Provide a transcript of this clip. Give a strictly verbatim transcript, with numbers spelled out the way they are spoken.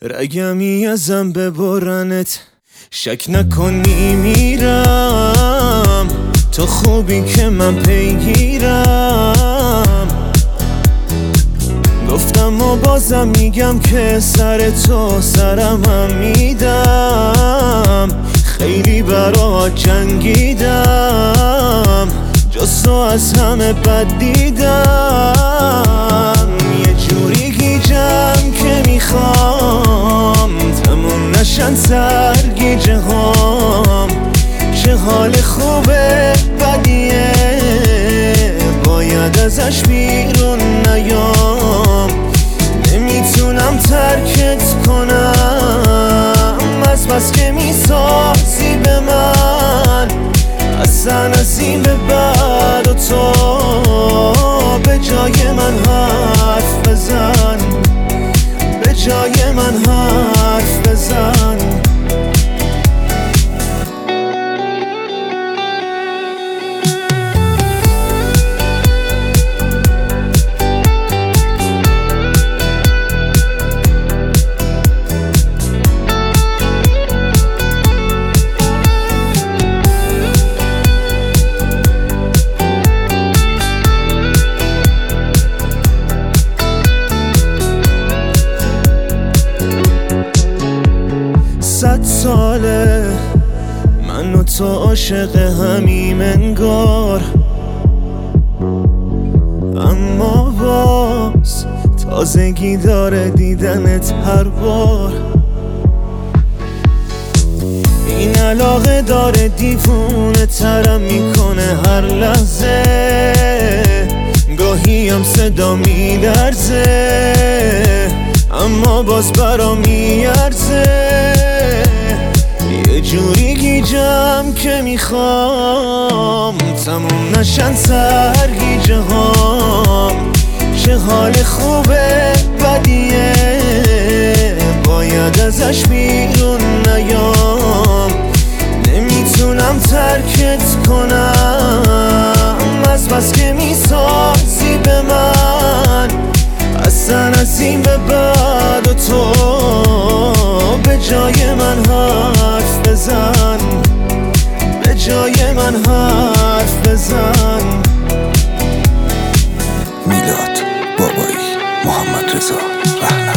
رگمی ازم ببرنت، شک نکنی میرم تو خوبی که من پیگیرم. گفتم و بازم میگم که سر تو سرم هم میدم. خیلی برات جنگیدم، جز تو از همه بد دیدم. یه جوری گیجم که میخوام تموم نشن سرگیجه هام. چه حال خوبه بدیه باید ازش بیرون نیام. نمیتونم ترکت کنم از بس که میسازی به من. اصلا از این به بعد و تو به جای من حرف بزن، به جای من حرف بزن. صد ساله من و تو عاشق همیم انگار، اما باز تازگی داره دیدنت هر بار. این علاقه داره دیوونه ترم میکنه هر لحظه. گاهی هم صدا میلرزه اما باز برا میارزه. یه جوری گیجم که میخوام تموم نشن سرگیجه هام. چه حال خوبه بدیه باید ازش بیرون نیام. نمیتونم ترکت کنم از بس که میسازی به من. اصلا از این به بعد و تو به جای من حرف بزن، به جای من حرف بزن. میلاد بابایی، محمد رضا رهنورد.